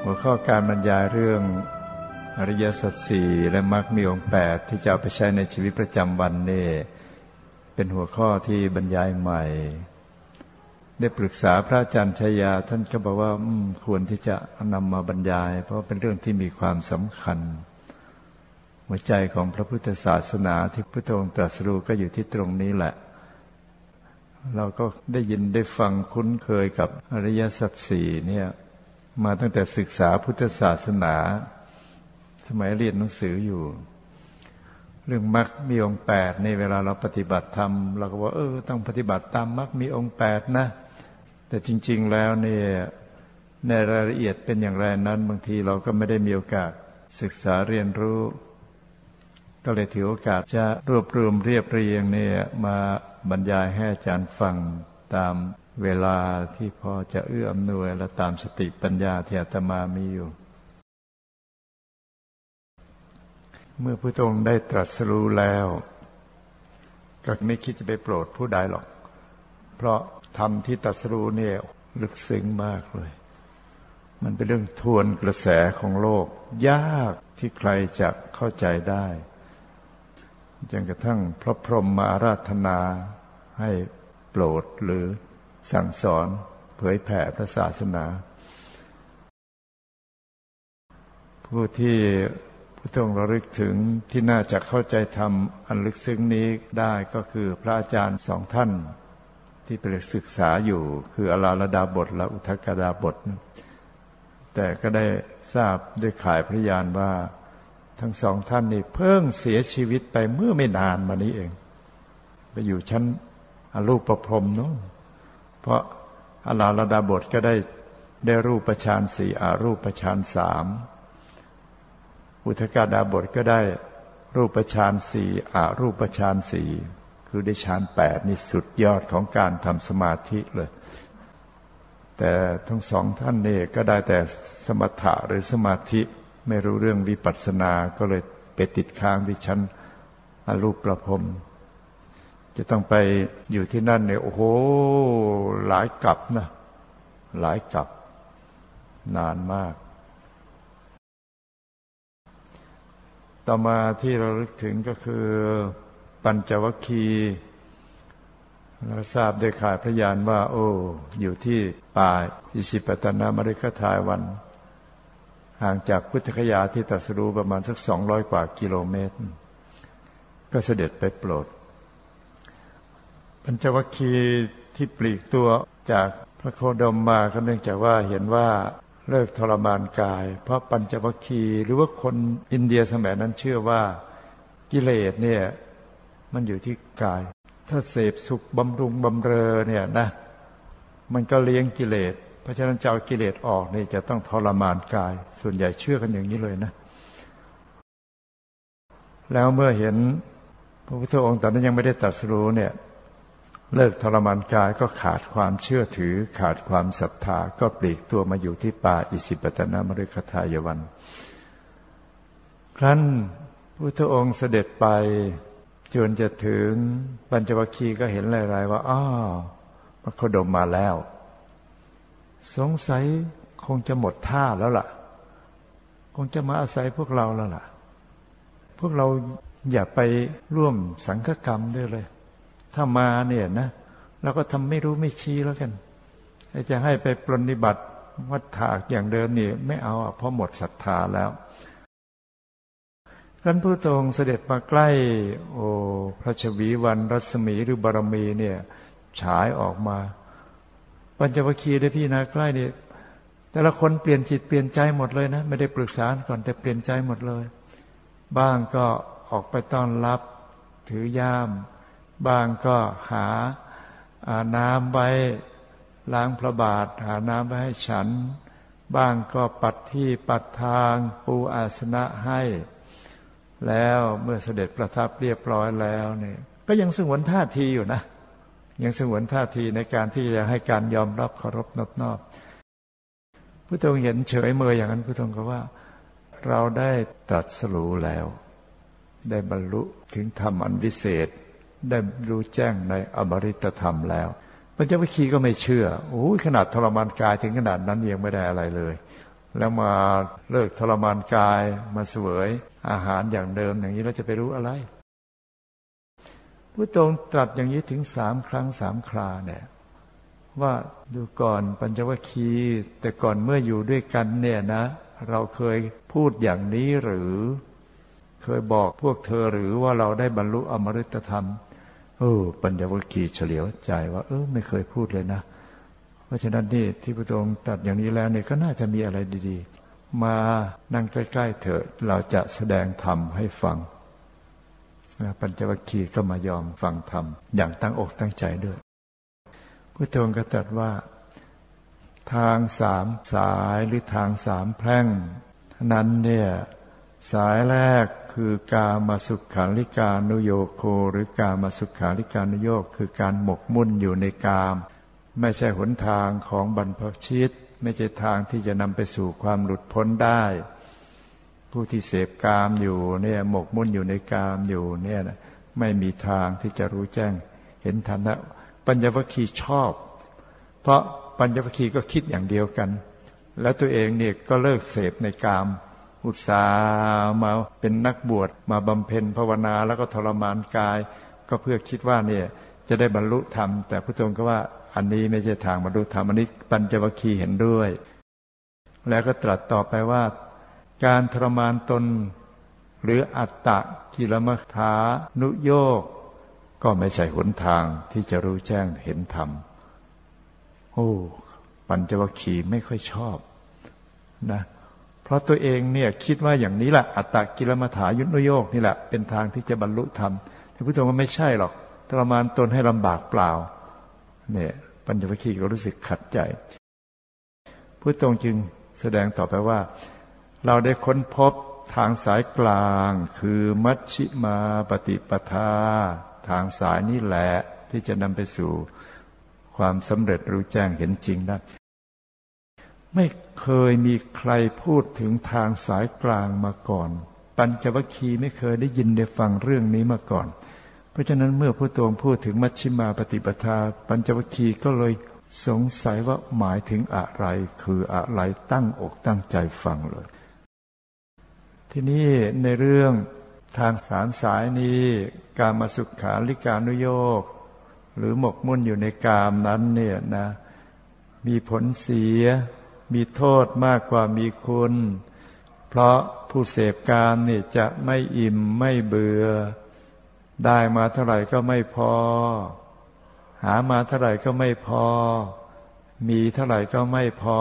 หัวข้อการบรรยายเรื่องอริยสัจสี่และมรรคมีองค์8ที่จะเอาไปใช้ในชีวิตประจำวันนี่เป็นหัวข้อที่บรรยายใหม่ได้ปรึกษาพระอาจารย์ชัยยาท่านก็บอกว่าควรที่จะนำมาบรรยายเพราะเป็นเรื่องที่มีความสำคัญหัวใจของพระพุทธศาสนาที่พระพุทธองค์ตรัสรู้ก็อยู่ที่ตรงนี้แหละเราก็ได้ยินได้ฟังคุ้นเคยกับอริยสัจสี่เนี่ยมาตั้งแต่ศึกษาพุทธศาสนาสมัยเรียนหนังสืออยู่เรื่องมรรคมีองค์8ในเวลาเราปฏิบัติธรรมเราก็ว่าต้องปฏิบัติตามมรรคมีองค์8นะแต่จริงๆแล้วเนี่ยในรายละเอียดเป็นอย่างไรนั้นบางทีเราก็ไม่ได้มีโอกาสศึกษาเรียนรู้ก็เลยถือโอกาสจะรวบรวมเรียบเรียงเนี่ยมาบรรยายให้อาจารย์ฟังตามเวลาที่พอจะเอื้ออำนวยและตามสติปัญญาที่อาตมามีอยู่เมื่อพระองค์ได้ตรัสรู้แล้วก็ไม่คิดจะไปโปรดผู้ใดหรอกเพราะธรรมที่ตรัสรู้เนี่ยลึกซึ้งมากเลยมันเป็นเรื่องทวนกระแสของโลกยากที่ใครจะเข้าใจได้จนกระทั่งพระพรหมมาอาราธนาให้โปรดหรือสั่งสอนเผยแผ่พระศาสนาผู้ที่พระองค์ระลึกถึงที่น่าจะเข้าใจธรรมอันลึกซึ้งนี้ได้ก็คือพระอาจารย์2ท่านที่ไปศึกษาอยู่คืออลาลดาบทและอุทกดาบทแต่ก็ได้ทราบด้วยข่ายพยานว่าทั้งสองท่านนี่เพิ่งเสียชีวิตไปเมื่อไม่นานมานี้เองไปอยู่ชั้นอรูปพรหมโน้นเพราะอลาลดาบทก็ได้รูปฌาน4อารูปฌาน3อุทกดาบทก็ได้รูปฌาน4อารูปฌาน4คือได้ฌาน8นี่สุดยอดของการทำสมาธิเลยแต่ทั้งสองท่านนี่ก็ได้แต่สมถะหรือสมาธิไม่รู้เรื่องวิปัสสนาก็เลยไปติดค้างที่ชั้นอรูปพรหมจะต้องไปอยู่ที่นั่นเนี่ยโอ้โหหลายกลับนะหลายกลับนานมากต่อมาที่เราลึกถึงก็คือปัญจวัคคีย์เราทราบได้ข่ายพยานว่าอยู่ที่ป่าอิสิปตนมฤคทายวันห่างจากพุทธคยาที่ตรัสรู้ประมาณสัก200กว่ากิโลเมตรก็เสด็จไปโปรดปัญจวัคคีย์ที่ปลีกตัวจากพระโคดมมาก็เนื่องจากว่าเห็นว่าเลิกทรมานกายเพราะปัญจวัคคีย์หรือว่าคนอินเดียสมัยนั้นเชื่อว่ากิเลสเนี่ยมันอยู่ที่กายถ้าเสพสุขบำรุงบำเรอเนี่ยนะมันก็เลี้ยงกิเลสเพราะฉะนั้นจะเอากิเลสออกนี่จะต้องทรมานกายส่วนใหญ่เชื่อกันอย่างนี้เลยนะแล้วเมื่อเห็นพระพุทธองค์ตอนนั้นยังไม่ได้ตรัสรู้เนี่ยเลิกทรมานกายก็ขาดความเชื่อถือขาดความศรัทธาก็ปลีกตัวมาอยู่ที่ป่าอิสิปตนมฤคทายวันครั้นพระพุทธองค์เสด็จไปจนจะถึงปัญจวัคคีย์ก็เห็นรายๆว่าพระโคดมมาแล้วสงสัยคงจะหมดท่าแล้วล่ะคงจะมาอาศัยพวกเราแล้วล่ะพวกเราอย่าไปร่วมสังฆกรรมด้วยเลยถ้ามาเนี่ยนะเราก็ทำไม่รู้ไม่ชี้แล้วกันจะให้ไปปรนนิบัติวัฏฏะอย่างเดิมนี่ไม่เอาเพราะหมดศรัทธาแล้วครั้นพระองค์เสด็จมาใกล้พระชวีวันรัศมีหรือบารมีเนี่ยฉายออกมาปัญจวัคคีย์ได้พี่นาใกล้เนี่ยแต่ละคนเปลี่ยนจิตเปลี่ยนใจหมดเลยนะไม่ได้ปรึกษาก่อนแต่เปลี่ยนใจหมดเลยบ้างก็ออกไปต้อนรับถือย่ามบ้างก็หาน้ำไว้ล้างพระบาทหาน้ำไว้ให้ฉันบ้างก็ปัดที่ปัดทางปูอาสนะให้แล้วเมื่อเสด็จประทับเรียบร้อยแล้วเนี่ยก็ยังสงวนท่าทีอยู่นะยังสงวนท่าทีในการที่จะให้การยอมรับเคารพนอบน้อมพระองค์เห็นเฉยเมยอย่างนั้นพระองค์ก็ว่าเราได้ตรัสรู้แล้วได้บรรลุถึงธรรมอันวิเศษได้รู้แจ้งในอมฤตธรรมแล้ว ปัญจวัคคีย์ก็ไม่เชื่อขนาดทรมานกายถึงขนาดนั้นยังไม่ได้อะไรเลยแล้วมาเลิกทรมานกายมาเสวยอาหารอย่างเดิมอย่างนี้เราจะไปรู้อะไรพุทธองค์ตรัสอย่างนี้ถึง3 ครั้ง 3 คราเนี่ยว่าดูก่อนปัญจวัคคีย์แต่ก่อนเมื่ออยู่ด้วยกันเนี่ยนะเราเคยพูดอย่างนี้หรือเคยบอกพวกเธอหรือว่าเราได้บรรลุอมฤตธรรมปัญจวัคคีย์เฉลียวใจว่าไม่เคยพูดเลยนะเพราะฉะนั้นนี่ที่พระองค์ตรัสอย่างนี้แล้วเนี่ยก็น่าจะมีอะไรดีๆมานั่งใกล้ๆเถอะเราจะแสดงธรรมให้ฟังปัญจวัคคีย์ก็มายอมฟังธรรมอย่างตั้งอกตั้งใจด้วยพระองค์ก็ตรัสว่าทาง3 สายหรือทาง 3 แพร่งนั้นเนี่ยสายแรกคือกามสุขาริการุโยโคหรือกามสุขาริการุโยคคือการหมกมุ่นอยู่ในกามไม่ใช่หนทางของบรรพชิตไม่ใช่ทางที่จะนำไปสู่ความหลุดพ้นได้ผู้ที่เสพกามอยู่เนี่ยหมกมุ่นอยู่ในกามอยู่เนี่ยไม่มีทางที่จะรู้แจ้งเห็นธรรมนะปัญจวัคคีย์ชอบเพราะปัญจวัคคีย์ก็คิดอย่างเดียวกันแล้วตัวเองเนี่ยก็เลิกเสพในกามอุตส่าห์มาเป็นนักบวชมาบำเพ็ญภาวนาแล้วก็ทรมานกายก็เพื่อคิดว่าเนี่ยจะได้บรรลุธรรมแต่พระองค์ก็ว่าอันนี้ไม่ใช่ทางบรรลุธรรมอันนี้ปัญจวัคคีย์เห็นด้วยแล้วก็ตรัสต่อไปว่าการทรมานตนหรืออัตตกิลมัฏฐานุโยคก็ไม่ใช่หนทางที่จะรู้แจ้งเห็นธรรมปัญจวัคคีย์ไม่ค่อยชอบนะเพราะตัวเองเนี่ยคิดว่าอย่างนี้แหละอัตตกิลมัฏฐานุโยคนี่แหละเป็นทางที่จะบรรลุธรรมแต่พระองค์ว่าไม่ใช่หรอกทรมานตนให้ลำบากเปล่าเนี่ยปัญจวัคคีย์ก็รู้สึกขัดใจพระองค์จึงแสดงต่อไปว่าเราได้ค้นพบทางสายกลางคือมัชฌิมาปฏิปทาทางสายนี่แหละที่จะนำไปสู่ความสำเร็จรู้แจ้งเห็นจริงได้ไม่เคยมีใครพูดถึงทางสายกลางมาก่อนปัญจวัคคีย์ไม่เคยได้ยินได้ฟังเรื่องนี้มาก่อนเพราะฉะนั้นเมื่อพระองค์พูดถึงมัชฌิมาปฏิปทาปัญจวัคคีย์ก็เลยสงสัยว่าหมายถึงอะไรคืออะไรตั้งอกตั้งใจฟังเลยทีนี้ในเรื่องทาง3 สายนี้กามสุขาริการุโยคหรือหมกมุ่นอยู่ในกามนั้นเนี่ยนะมีผลเสียมีโทษมากกว่ามีคุณเพราะผู้เสพกามนี่จะไม่อิ่มไม่เบื่อได้มาเท่าไหร่ก็ไม่พอหามาเท่าไหร่ก็ไม่พอมีเท่าไหร่ก็ไม่พอ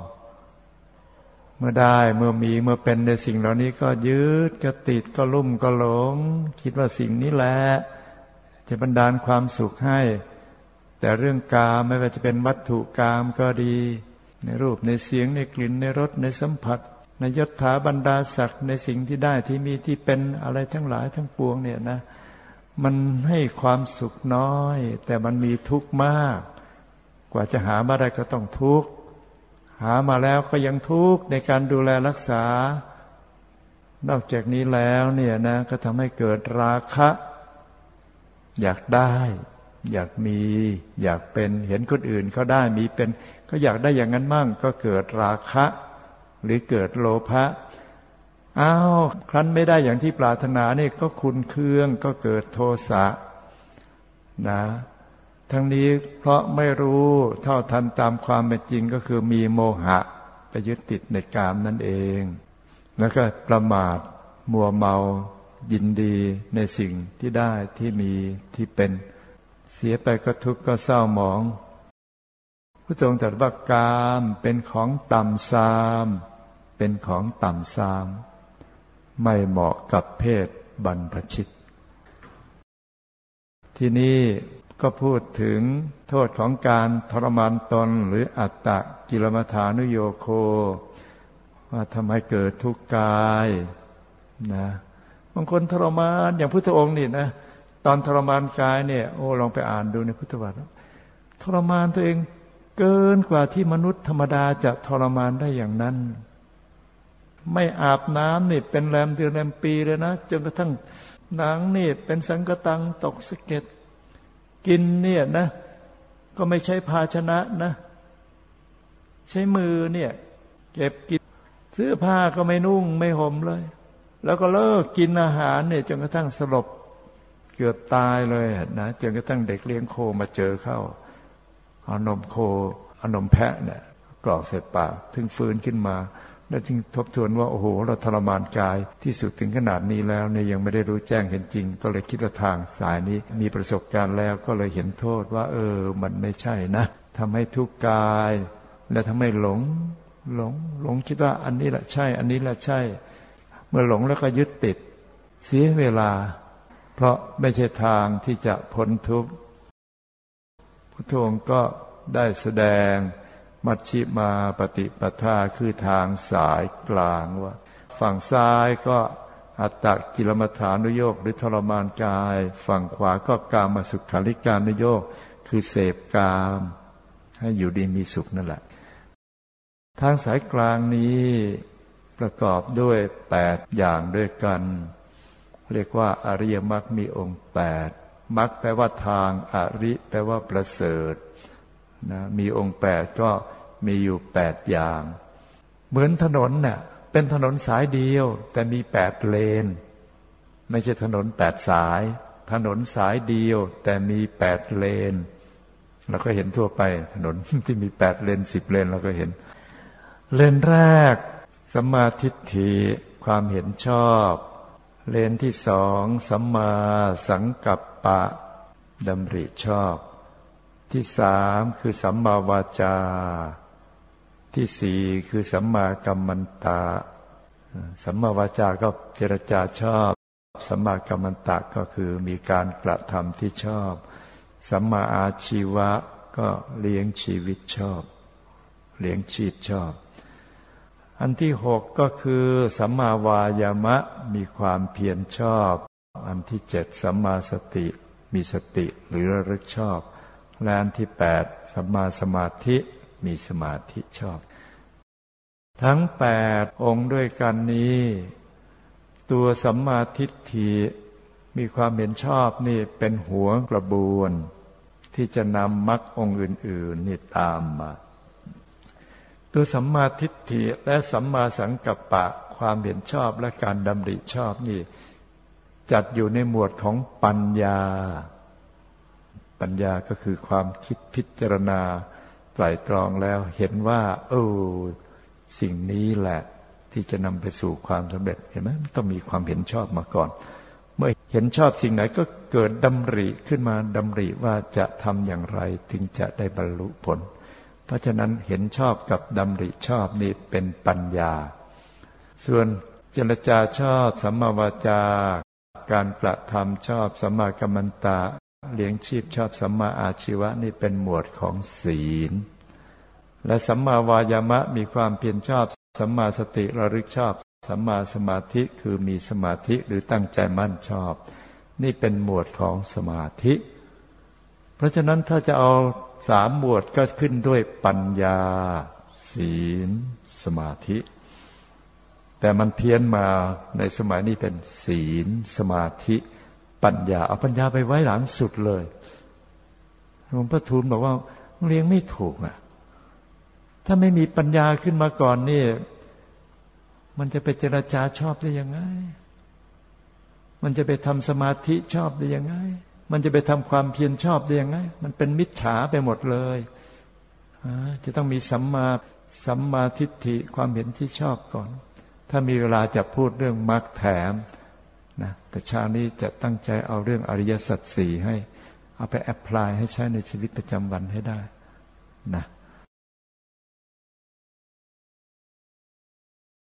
เมื่อได้เมื่อมีเมื่อเป็นในสิ่งเหล่านี้ก็ยึดก็ติดก็ลุ่มก็หลงคิดว่าสิ่งนี้แหละจะบันดาลความสุขให้แต่เรื่องกามไม่ว่าจะเป็นวัตถุกามก็ดีในรูปในเสียงในกลิ่นในรสในสัมผัสในยศถาบรรดาศักดิ์ในสิ่งที่ได้ที่มีที่เป็นอะไรทั้งหลายทั้งปวงเนี่ยนะมันให้ความสุขน้อยแต่มันมีทุกข์มากกว่าจะหามาได้ก็ต้องทุกข์หามาแล้วก็ยังทุกข์ในการดูแลรักษานอกจากนี้แล้วเนี่ยนะก็ทำให้เกิดราคะอยากได้อยากมีอยากเป็นเห็นคนอื่นเขาได้มีเป็นก็อยากได้อย่างนั้นมั่งก็เกิดราคะหรือเกิดโลภะครั้นไม่ได้อย่างที่ปรารถนานี่ก็ขุ่นเคืองก็เกิดโทสะนะทั้งนี้เพราะไม่รู้เท่าทันตามความเป็นจริงก็คือมีโมหะไปยึดติดในกามนั่นเองแล้วก็ประมาทมัวเมายินดีในสิ่งที่ได้ที่มีที่เป็นเสียไปก็ทุกข์ก็เศร้าหมองพระองค์ตรัสว่ากามเป็นของต่ำทรามเป็นของต่ำทรามไม่เหมาะกับเพศบรรพชิตที่นี่ก็พูดถึงโทษของการทรมานตนหรืออัตตกิลมัฏฐานุโยโคว่าทำให้เกิดทุกข์กายนะบางคนทรมานอย่างพุทธองค์นี่นะตอนทรมานกายเนี่ยลองไปอ่านดูในพุทธวรรษทรมานตัวเองเกินกว่าที่มนุษย์ธรรมดาจะทรมานได้อย่างนั้นไม่อาบน้ำนี่เป็นแรมเดือนแรมปีเลยนะจนกระทั่งหนังนี่เป็นสังกตังตกสะเก็ดกินเนี่ยนะก็ไม่ใช้ภาชนะนะใช้มือเนี่ยเก็บกินสื้อผ้าก็ไม่นุ่งไม่ห่มเลยแล้วก็เลิกกินอาหารเนี่ยจนกระทั่งสลบเกือบตายเลยนะจนกระทั่งเด็กเลี้ยงโคมาเจอเข้าเอานมโคเอานมแพะเนี่ยกรอกใส่ปากถึงฟื้นขึ้นมาแล้วจึงทบทวนว่าโอ้โหเราทรมานกายที่สุดถึงขนาดนี้แล้วเนี่ยยังไม่ได้รู้แจ้งเห็นจริงก็เลยคิดว่าทางสายนี้มีประสบการณ์แล้วก็เลยเห็นโทษว่ามันไม่ใช่นะทำให้ทุกข์กายและทำให้หลงคิดว่าอันนี้แหละใช่อันนี้แหละใช่เมื่อหลงแล้วก็ยึดติดเสียเวลาเพราะไม่ใช่ทางที่จะพ้นทุกข์พุทโธก็ได้แสดงมัชฌิมาปฏิปทาคือทางสายกลางว่าฝั่งซ้ายก็อัตตกิลมัฏฐานุโยคหรือทรมานกายฝั่งขวาก็กามสุขาริการนุโยคคือเสพกามให้อยู่ดีมีสุขนั่นแหละทางสายกลางนี้ประกอบด้วย8อย่างด้วยกันเรียกว่าอริยมรรคมีองค์8มรรคแปลว่าทางอริแปลว่าประเสริฐนะมีองค์8ก็มีอยู่8อย่างเหมือนถนนน่ะเป็นถนนสายเดียวแต่มี8เลนไม่ใช่ถนน8สายถนนสายเดียวแต่มี8เลนเราก็เห็นทั่วไปถนนที่มี8เลน10เลนเราก็เห็นเลนแรกสัมมาทิฏฐิความเห็นชอบเลนที่2สัมมาสังกัปปะดำริชอบที่3คือสัมมาวาจาที่4คือสัมมากัมมันตะสัมมาวาจาก็เจรจาชอบสัมมากัมมันตะก็คือมีการกระทำที่ชอบสัมมาอาชีวะก็เลี้ยงชีวิตชอบเลี้ยงชีพชอบอันที่6ก็คือสัมมาวายามะมีความเพียรชอบอันที่7สัมมาสติมีสติหรือระลึกชอบและอันที่8สัมมาสมาธิมีสมาธิชอบทั้ง8องค์ด้วยกันนี้ตัวสัมมาทิฏฐิมีความเห็นชอบนี่เป็นหัวกระบวนที่จะนำมรรคองค์อื่นๆนี่ตามมาตัวสัมมาทิฏฐิและสัมมาสังกัปปะความเห็นชอบและการดำริชอบนี่จัดอยู่ในหมวดของปัญญาปัญญาก็คือความคิดพิจารณาไตร่ตรองแล้วเห็นว่าสิ่งนี้แหละที่จะนำไปสู่ความสำเร็จเห็นไหมต้องมีความเห็นชอบมาก่อนเมื่อเห็นชอบสิ่งไหนก็เกิดดำริขึ้นมาดำริว่าจะทำอย่างไรถึงจะได้บรรลุผลเพราะฉะนั้นเห็นชอบกับดำริชอบนี่เป็นปัญญาส่วนเจรจาชอบสัมมาวาจาการกระทำชอบสัมมากัมมันตะเลี้ยงชีพชอบสัมมาอาชีวะนี่เป็นหมวดของศีลและสัมมาวายามะมีความเพียรชอบสัมมาสติระลึกชอบสัมมาสมาธิคือมีสมาธิหรือตั้งใจมั่นชอบนี่เป็นหมวดของสมาธิเพราะฉะนั้นถ้าจะเอา3หมวดก็ขึ้นด้วยปัญญาศีลสมาธิแต่มันเพี้ยนมาในสมัยนี้เป็นศีลสมาธิปัญญาเอาปัญญาไปไว้หลังสุดเลยหลวงพ่อทูลบอกว่าเลี้ยงไม่ถูกอ่ะถ้าไม่มีปัญญาขึ้นมาก่อนนี่มันจะไปเจรจาชอบได้ยังไงมันจะไปทำสมาธิชอบได้ยังไงมันจะไปทำความเพียรชอบได้ยังไงมันเป็นมิจฉาไปหมดเลยจะต้องมีสัมมาทิฏฐิความเห็นที่ชอบก่อนถ้ามีเวลาจะพูดเรื่องมรรคแถมนะแต่เช้านี้จะตั้งใจเอาเรื่องอริยสัจ4ให้เอาไปแอพพลายให้ใช้ในชีวิตประจำวันให้ได้นะ